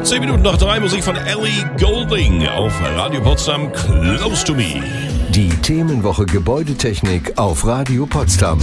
10 Minuten nach 3, Musik von Ellie Goulding auf Radio Potsdam, Close to Me. Die Themenwoche Gebäudetechnik auf Radio Potsdam.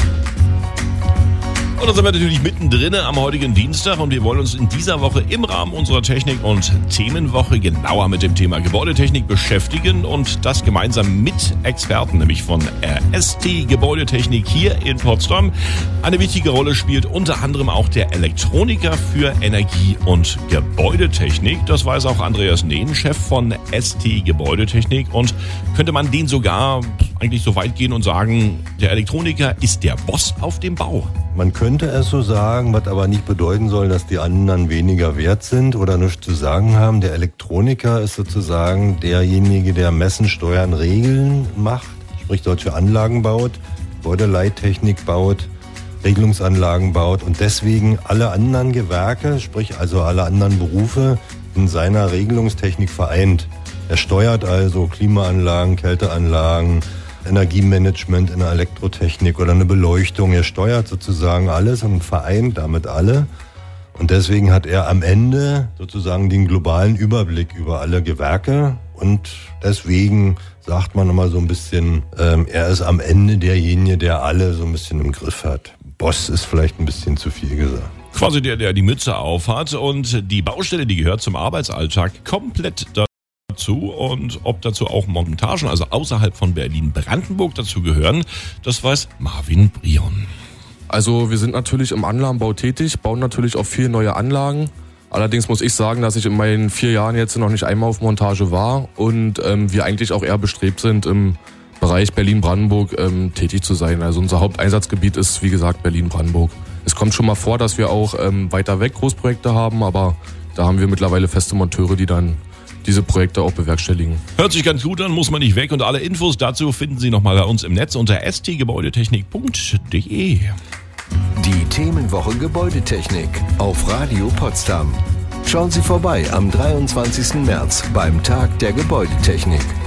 Und da sind wir natürlich mittendrin am heutigen Dienstag und wir wollen uns in dieser Woche im Rahmen unserer Technik- und Themenwoche genauer mit dem Thema Gebäudetechnik beschäftigen und das gemeinsam mit Experten, nämlich von RST Gebäudetechnik hier in Potsdam. Eine wichtige Rolle spielt unter anderem auch der Elektroniker für Energie- und Gebäudetechnik. Das weiß auch Andreas Nehn, Chef von ST Gebäudetechnik, und könnte man den sogar eigentlich so weit gehen und sagen, der Elektroniker ist der Boss auf dem Bau? Man könnte es so sagen, was aber nicht bedeuten soll, dass die anderen weniger wert sind oder nichts zu sagen haben. Der Elektroniker ist sozusagen derjenige, der Messen, Steuern, Regeln macht, sprich solche Anlagen baut, Gebäudeleittechnik baut, Regelungsanlagen baut und deswegen alle anderen Gewerke, sprich also alle anderen Berufe in seiner Regelungstechnik vereint. Er steuert also Klimaanlagen, Kälteanlagen, Energiemanagement in der Elektrotechnik oder eine Beleuchtung. Er steuert sozusagen alles und vereint damit alle. Und deswegen hat er am Ende sozusagen den globalen Überblick über alle Gewerke. Und deswegen sagt man immer so ein bisschen, er ist am Ende derjenige, der alle so ein bisschen im Griff hat. Boss ist vielleicht ein bisschen zu viel gesagt. Quasi der die Mütze auf hat, und die Baustelle, die gehört zum Arbeitsalltag komplett dazu. Und ob dazu auch Montagen, also außerhalb von Berlin-Brandenburg dazu gehören, das weiß Marvin Brion. Also wir sind natürlich im Anlagenbau tätig, bauen natürlich auch viele neue Anlagen. Allerdings muss ich sagen, dass ich in meinen 4 Jahren jetzt noch nicht einmal auf Montage war und wir eigentlich auch eher bestrebt sind, im Bereich Berlin-Brandenburg tätig zu sein. Also unser Haupteinsatzgebiet ist, wie gesagt, Berlin-Brandenburg. Es kommt schon mal vor, dass wir auch weiter weg Großprojekte haben, aber da haben wir mittlerweile feste Monteure, die dann diese Projekte auch bewerkstelligen. Hört sich ganz gut an, muss man nicht weg, und alle Infos dazu finden Sie nochmal bei uns im Netz unter stgebäudetechnik.de. Die Themenwoche Gebäudetechnik auf Radio Potsdam. Schauen Sie vorbei am 23. März beim Tag der Gebäudetechnik.